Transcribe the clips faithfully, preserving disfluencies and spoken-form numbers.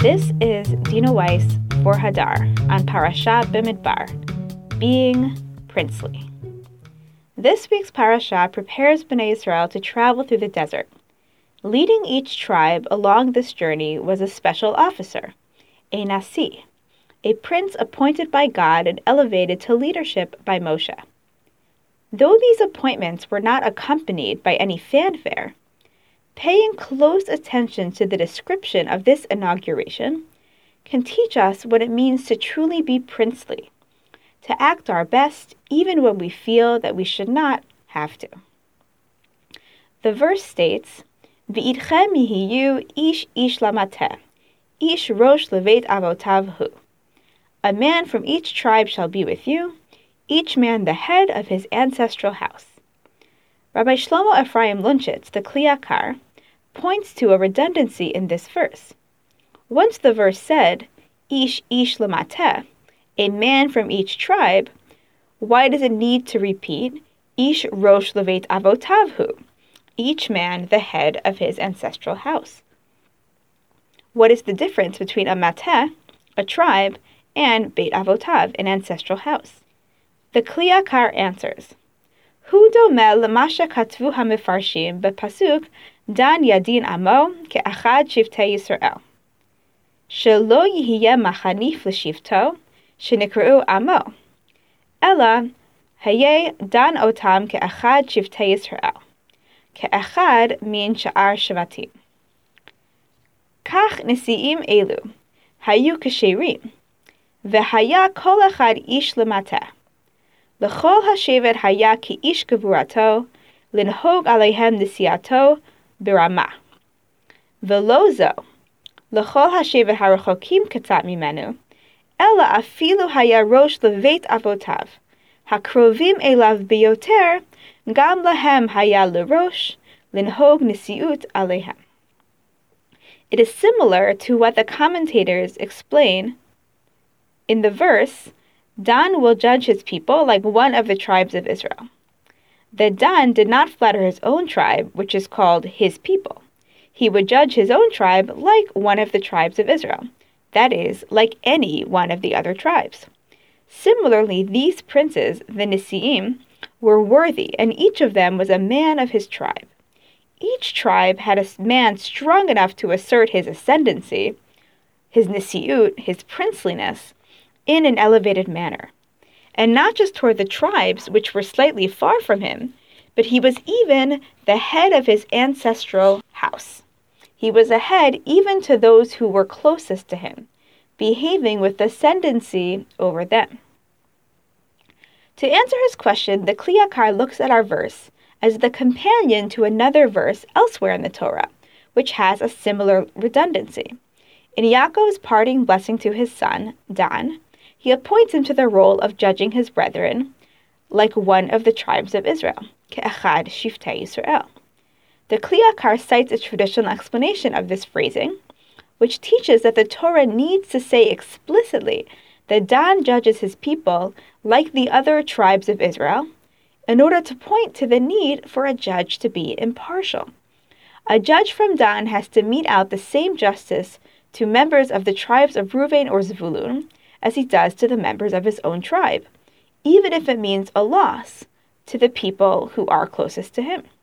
This is Dina Weiss for Hadar on Parashat Bamidbar, Being Princely. This week's parasha prepares Bnei Israel to travel through the desert. Leading each tribe along this journey was a special officer, a Nasi, a prince appointed by God and elevated to leadership by Moshe. Though these appointments were not accompanied by any fanfare, paying close attention to the description of this inauguration can teach us what it means to truly be princely, to act our best even when we feel that we should not have to. The verse states, V'idchem yihiyu ish ish lamateh, ish rosh levet avotav hu. A man from each tribe shall be with you, each man the head of his ancestral house. Rabbi Shlomo Ephraim Lunchitz, the Kli Yakar, points to a redundancy in this verse. Once the verse said, Ish ish lamateh, a man from each tribe, why does it need to repeat, Ish rosh levet avotav hu, each man the head of his ancestral house? What is the difference between a mateh, a tribe, and Beit Avotav, an ancestral house? The Kli Yakar answers, Hu domeh l'masha katvu hamifarshim bepasuk Dan Yadin Amo ke'achad Shivtei Yisrael. Shelo yihiyeh machanif l'shivto shenikru Amo. Ela hayeh Dan otam ke'achad Shivtei Yisrael. Ke'achad min sha'ar shvatim. Kach nesiim elu hayu kasherim v'haya kol echad ish lemateh. L'chol hashevet haya ki ish gevurato linhog aleihem nesiato Birama. Velozo, l'chol hashevet harachokim katzat mimenu, ela afilu haya rosh levet avotav, hakrovim elav biyoter, gam lahem haya lerosh, linhog nisiut alehem. It is similar to what the commentators explain in the verse, Dan will judge his people like one of the tribes of Israel. That Dan did not flatter his own tribe, which is called his people. He would judge his own tribe like one of the tribes of Israel, that is, like any one of the other tribes. Similarly, these princes, the Nisi'im, were worthy, and each of them was a man of his tribe. Each tribe had a man strong enough to assert his ascendancy, his Nisi'ut, his princeliness, in an elevated manner. And not just toward the tribes, which were slightly far from him, but he was even the head of his ancestral house. He was a head even to those who were closest to him, behaving with ascendancy over them. To answer his question, the Kli Yakar looks at our verse as the companion to another verse elsewhere in the Torah, which has a similar redundancy. In Yaakov's parting blessing to his son, Dan, he appoints him to the role of judging his brethren like one of the tribes of Israel, ke'achad Shivtei Yisrael. The Kli Yakar cites a traditional explanation of this phrasing, which teaches that the Torah needs to say explicitly that Dan judges his people like the other tribes of Israel, in order to point to the need for a judge to be impartial. A judge from Dan has to mete out the same justice to members of the tribes of Reuven or Zvulun as he does to the members of his own tribe, even if it means a loss to the people who are closest to him.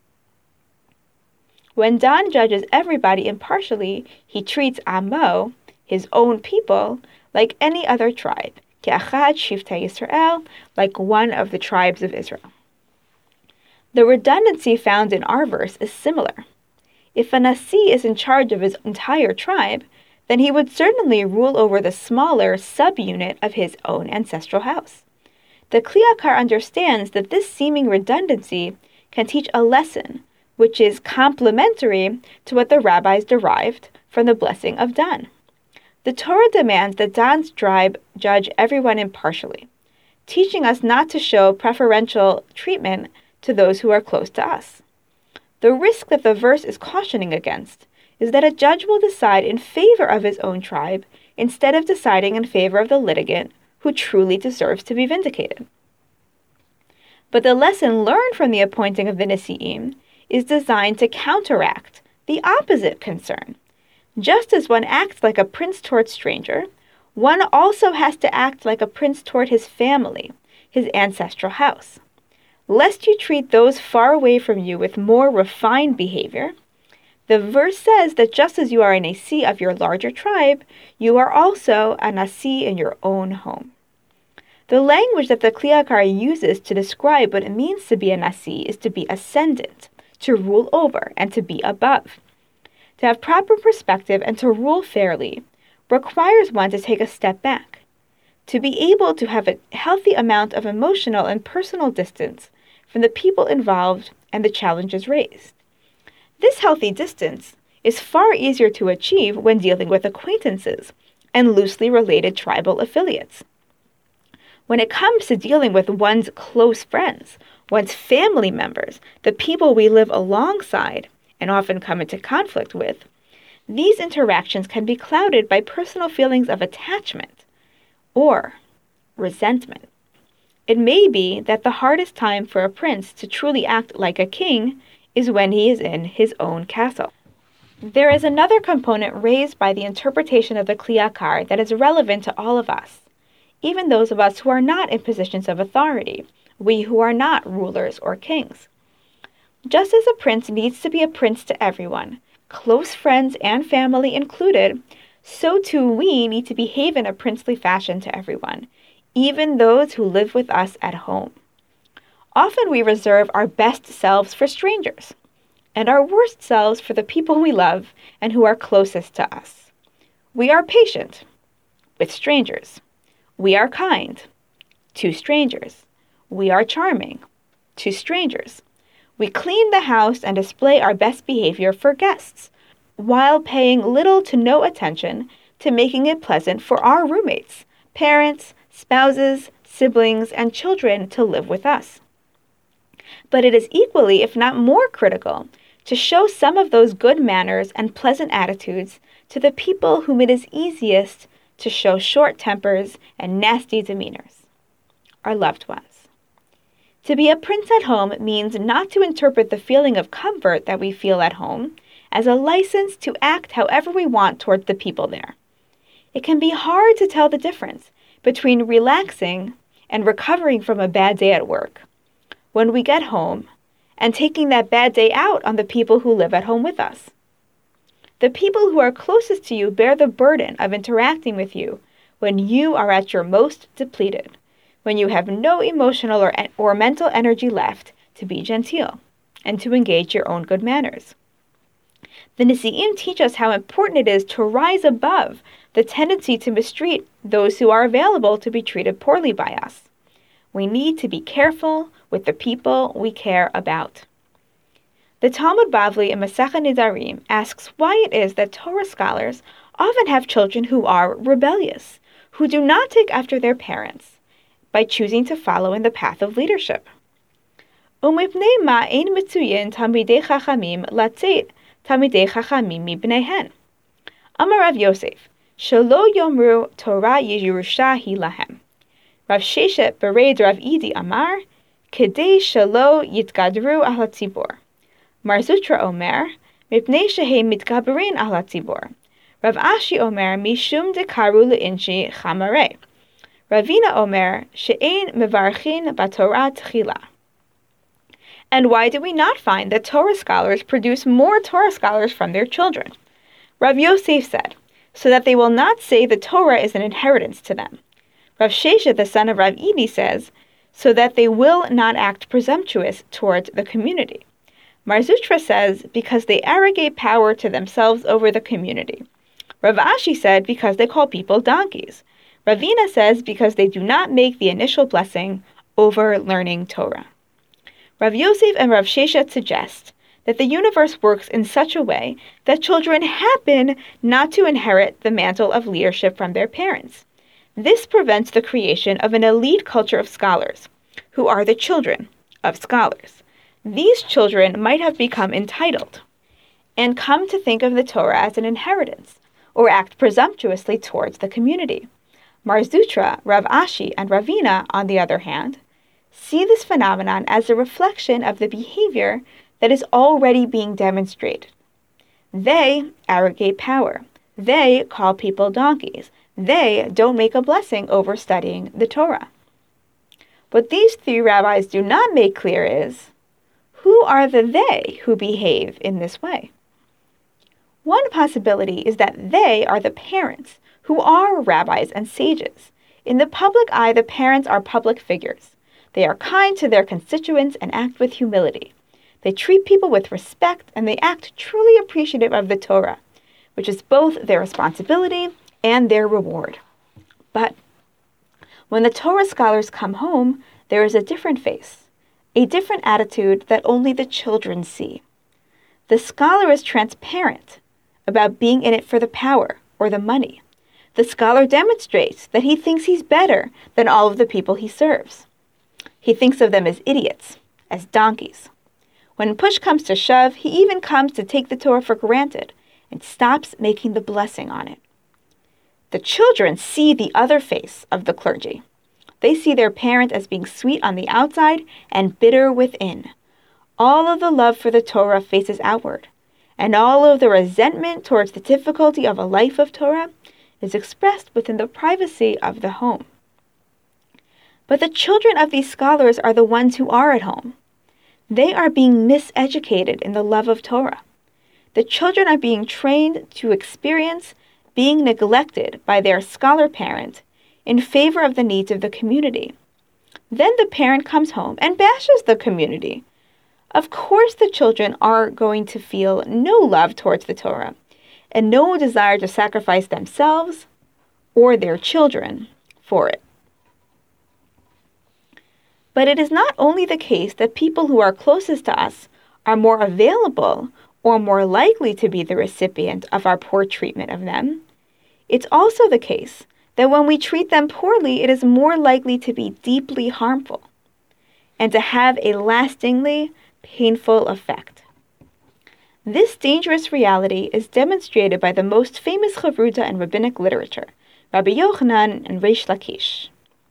When Dan judges everybody impartially, he treats Amo, his own people, like any other tribe, ke'achad Shivtei Yisrael, like one of the tribes of Israel. The redundancy found in our verse is similar. If a Nasi is in charge of his entire tribe, then he would certainly rule over the smaller subunit of his own ancestral house. The Kli Yakar understands that this seeming redundancy can teach a lesson, which is complementary to what the rabbis derived from the blessing of Dan. The Torah demands that Dan's tribe judge everyone impartially, teaching us not to show preferential treatment to those who are close to us. The risk that the verse is cautioning against is that a judge will decide in favor of his own tribe instead of deciding in favor of the litigant who truly deserves to be vindicated. But the lesson learned from the appointing of the Nisi'im is designed to counteract the opposite concern. Just as one acts like a prince toward stranger, one also has to act like a prince toward his family, his ancestral house. Lest you treat those far away from you with more refined behavior, the verse says that just as you are a Nasi of your larger tribe, you are also a Nasi in your own home. The language that the Kli Yakar uses to describe what it means to be a Nasi is to be ascendant, to rule over, and to be above. To have proper perspective and to rule fairly requires one to take a step back, to be able to have a healthy amount of emotional and personal distance from the people involved and the challenges raised. This healthy distance is far easier to achieve when dealing with acquaintances and loosely related tribal affiliates. When it comes to dealing with one's close friends, one's family members, the people we live alongside and often come into conflict with, these interactions can be clouded by personal feelings of attachment or resentment. It may be that the hardest time for a prince to truly act like a king is when he is in his own castle. There is another component raised by the interpretation of the Kli Yakar that is relevant to all of us, even those of us who are not in positions of authority, we who are not rulers or kings. Just as a prince needs to be a prince to everyone, close friends and family included, so too we need to behave in a princely fashion to everyone, even those who live with us at home. Often we reserve our best selves for strangers, and our worst selves for the people we love and who are closest to us. We are patient with strangers. We are kind to strangers. We are charming to strangers. We clean the house and display our best behavior for guests, while paying little to no attention to making it pleasant for our roommates, parents, spouses, siblings, and children to live with us. But it is equally, if not more critical, to show some of those good manners and pleasant attitudes to the people whom it is easiest to show short tempers and nasty demeanors, our loved ones. To be a prince at home means not to interpret the feeling of comfort that we feel at home as a license to act however we want toward the people there. It can be hard to tell the difference between relaxing and recovering from a bad day at work when we get home and taking that bad day out on the people who live at home with us. The people who are closest to you bear the burden of interacting with you when you are at your most depleted, when you have no emotional or, or mental energy left to be genteel and to engage your own good manners. The Nesi'im teach us how important it is to rise above the tendency to mistreat those who are available to be treated poorly by us. We need to be careful with the people we care about. The Talmud Bavli in Masechet Nidarim asks why it is that Torah scholars often have children who are rebellious, who do not take after their parents, by choosing to follow in the path of leadership. Umipnei ma ein mitzuyin talmidei chachamim latzeit talmidei chachamim mibneihen. Amar Rav Yosef, shelo yomru Torah Yerusha hi lahem. Rav Sheshet bereid Rav Idi Amar, kedei shelo yitgadru al hatzibor. Mar Zutra Omer, mipnei shehe mitgaberin al hatzibor. Rav Ashi Omer, mishum dekaru leinshi chamarei. Ravina Omer, she'ein mevarchin batorah tchila. And why do we not find that Torah scholars produce more Torah scholars from their children? Rav Yosef said, so that they will not say the Torah is an inheritance to them. Rav Sheshet, the son of Rav Idi, says, so that they will not act presumptuous towards the community. Mar Zutra says, because they arrogate power to themselves over the community. Rav Ashi said, because they call people donkeys. Ravina says, because they do not make the initial blessing over learning Torah. Rav Yosef and Rav Sheshet suggest that the universe works in such a way that children happen not to inherit the mantle of leadership from their parents. This prevents the creation of an elite culture of scholars, who are the children of scholars. These children might have become entitled and come to think of the Torah as an inheritance, or act presumptuously towards the community. Mar Zutra, Rav Ashi, and Ravina, on the other hand, see this phenomenon as a reflection of the behavior that is already being demonstrated. They arrogate power, They call people donkeys. They don't make a blessing over studying the Torah. What these three rabbis do not make clear is, who are the they who behave in this way? One possibility is that they are the parents, who are rabbis and sages. In the public eye, the parents are public figures. They are kind to their constituents and act with humility. They treat people with respect, and they act truly appreciative of the Torah, which is both their responsibility and their reward. But when the Torah scholars come home, there is a different face, a different attitude that only the children see. The scholar is transparent about being in it for the power or the money. The scholar demonstrates that he thinks he's better than all of the people he serves. He thinks of them as idiots, as donkeys. When push comes to shove, he even comes to take the Torah for granted and stops making the blessing on it. The children see the other face of the clergy. They see their parent as being sweet on the outside and bitter within. All of the love for the Torah faces outward, and all of the resentment towards the difficulty of a life of Torah is expressed within the privacy of the home. But the children of these scholars are the ones who are at home. They are being miseducated in the love of Torah. The children are being trained to experience being neglected by their scholar parent in favor of the needs of the community. Then the parent comes home and bashes the community. Of course the children are going to feel no love towards the Torah and no desire to sacrifice themselves or their children for it. But it is not only the case that people who are closest to us are more available or more likely to be the recipient of our poor treatment of them. It's also the case that when we treat them poorly, it is more likely to be deeply harmful and to have a lastingly painful effect. This dangerous reality is demonstrated by the most famous Chavruta in rabbinic literature, Rabbi Yochanan and Reish Lakish.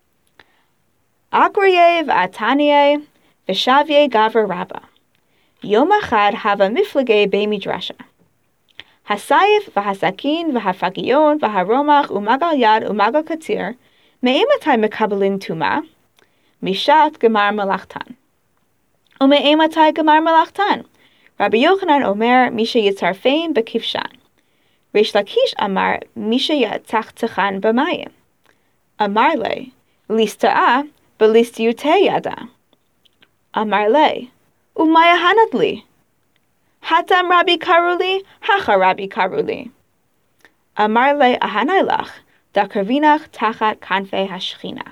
Akraye v'ataniye v'shavye gavra rabba. Yom achad hava miflage bei midrasha. Hasayif v'hasakin v'hafagiyon v'haromach u'magal yad u'magal katzir me'ematai mekabelin tuma mishat gemar malachtan. U'me'ematai gemar malachtan. Rabbi Yochanan omer misha yitzarfein b'kivshan. Reish Lakish amar misha yatzachtzechan b'mayim. Amar le lista'a b'listiyute yada. Amar le Umaya hanatli. Hatam Rabbi Karuli, Hacha Rabbi Karuli. Amar le ahanaylach, da karvinach tachat kanfei hashchina.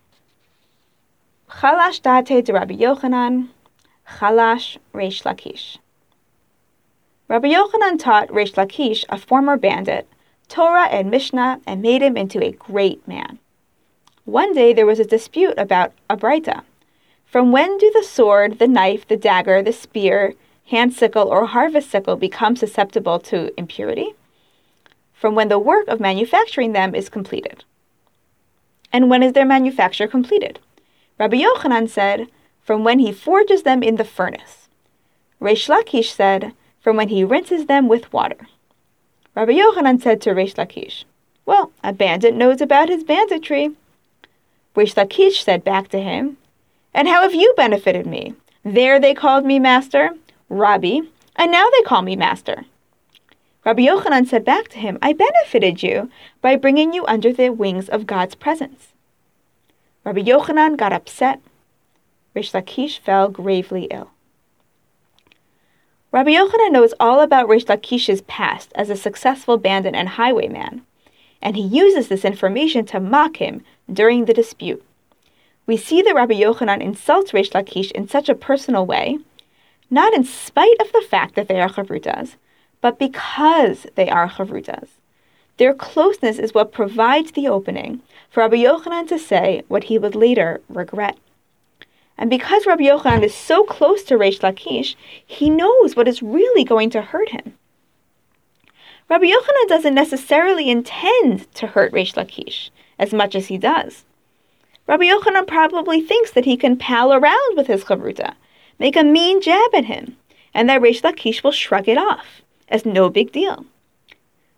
Chalash date de Rabbi Yochanan, Chalash Reish Lakish. Rabbi Yochanan taught Reish Lakish, a former bandit, Torah and Mishnah and made him into a great man. One day there was a dispute about a braita. From when do the sword, the knife, the dagger, the spear, hand sickle, or harvest sickle become susceptible to impurity? From when the work of manufacturing them is completed. And when is their manufacture completed? Rabbi Yochanan said, from when he forges them in the furnace. Reish Lakish said, from when he rinses them with water. Rabbi Yochanan said to Reish Lakish, well, a bandit knows about his banditry. Reish Lakish said back to him, and how have you benefited me? There they called me master, Rabbi, and now they call me master. Rabbi Yochanan said back to him, I benefited you by bringing you under the wings of God's presence. Rabbi Yochanan got upset. Reish Lakish fell gravely ill. Rabbi Yochanan knows all about Reish Lakish's past as a successful bandit and highwayman, and he uses this information to mock him during the dispute. We see that Rabbi Yochanan insults Reish Lakish in such a personal way, not in spite of the fact that they are chavrutas, but because they are chavrutas. Their closeness is what provides the opening for Rabbi Yochanan to say what he would later regret. And because Rabbi Yochanan is so close to Reish Lakish, he knows what is really going to hurt him. Rabbi Yochanan doesn't necessarily intend to hurt Reish Lakish as much as he does. Rabbi Yochanan probably thinks that he can pal around with his chavruta, make a mean jab at him, and that Reish Lakish will shrug it off as no big deal.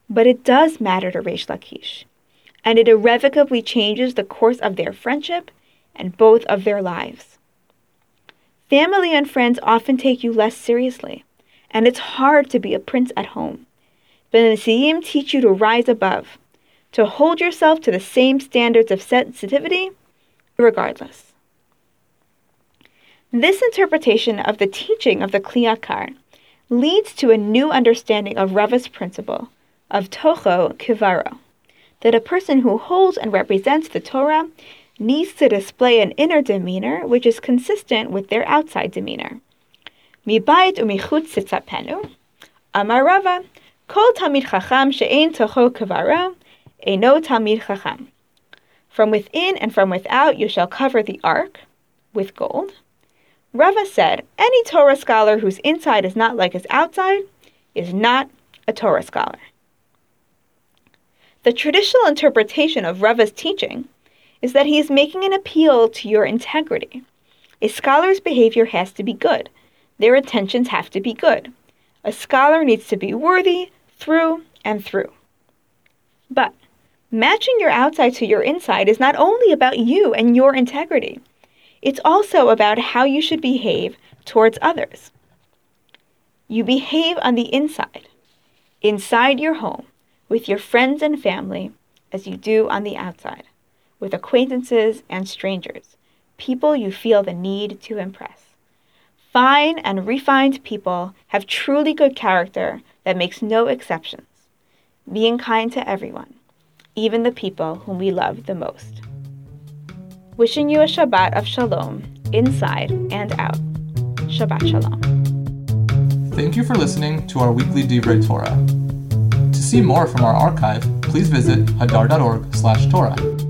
But it does matter to Reish Lakish, and it irrevocably changes the course of their friendship and both of their lives. Family and friends often take you less seriously, and it's hard to be a prince at home. But the Nesiim teach you to rise above, to hold yourself to the same standards of sensitivity, regardless. This interpretation of the teaching of the Kli Yakar leads to a new understanding of Rava's principle of Tocho Kivaro, that a person who holds and represents the Torah needs to display an inner demeanor which is consistent with their outside demeanor. Mibayit umichutz sitzapenu, Amar Rava, Kol Talmid Chacham she'ein Tocho Kivaro, eino Talmid Chacham. From within and from without you shall cover the ark with gold. Rava said, any Torah scholar whose inside is not like his outside is not a Torah scholar. The traditional interpretation of Rava's teaching is that he is making an appeal to your integrity. A scholar's behavior has to be good. Their intentions have to be good. A scholar needs to be worthy through and through. But matching your outside to your inside is not only about you and your integrity. It's also about how you should behave towards others. You behave on the inside, inside your home, with your friends and family, as you do on the outside, with acquaintances and strangers, people you feel the need to impress. Fine and refined people have truly good character that makes no exceptions, being kind to everyone, even the people whom we love the most. Wishing you a Shabbat of Shalom, inside and out. Shabbat Shalom. Thank you for listening to our weekly Divrei Torah. To see more from our archive, please visit hadar dot org slash Torah.